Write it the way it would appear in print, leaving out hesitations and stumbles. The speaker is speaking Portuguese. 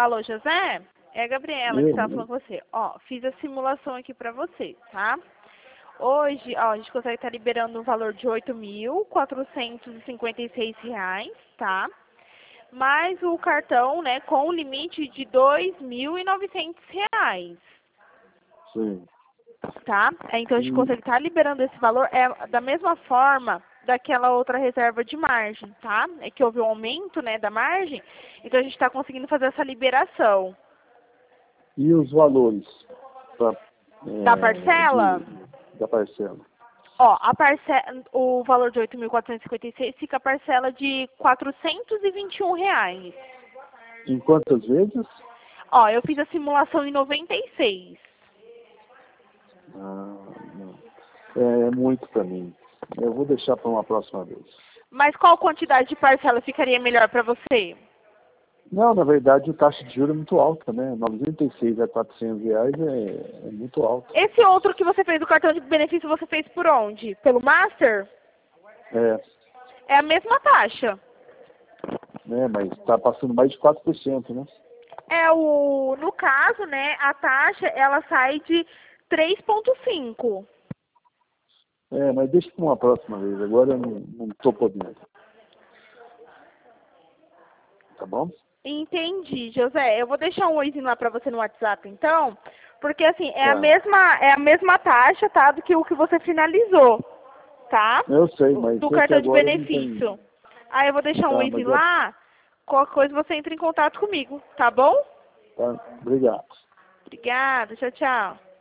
Alô, José? É a Gabriela que estava falando com você. Ó, fiz a simulação aqui pra você, tá? Hoje, ó, a gente consegue estar liberando um valor de R$ 8.456, tá? Mais o cartão, né, com o limite de R$ 2.900, Sim. tá? Então a gente consegue estar liberando esse valor da mesma forma daquela outra reserva de margem, tá? É que houve um aumento, né, da margem, então a gente está conseguindo fazer essa liberação. E os valores Da parcela? da parcela? Ó, o valor de 8.456 fica a parcela de R$ 421. Em quantas vezes? Ó, eu fiz a simulação em 96. Ah, não. É muito para mim. Eu vou deixar para uma próxima vez. Mas qual quantidade de parcela ficaria melhor para você? Não, na verdade, o taxa de juros é muito alta, né? 96 a R$ 400 é muito alto. Esse outro que você fez, o cartão de benefício, você fez por onde? Pelo Master? É, É a mesma taxa. né? Mas está passando mais de 4%, né? No caso, né, a taxa, ela sai de 3,5. É, mas deixa para uma próxima vez. Agora eu não estou podendo. Tá bom? Entendi, José. Eu vou deixar um oizinho lá pra você no WhatsApp, então, porque assim, é Tá. a mesma taxa, tá, do que o que você finalizou, tá? Eu sei, mas Do é que cartão de agora não tem. benefício. Aí eu vou deixar um Tá, mas oizinho lá, qualquer coisa você entra em contato comigo, tá bom? tá. Obrigado. Obrigada, tchau, tchau.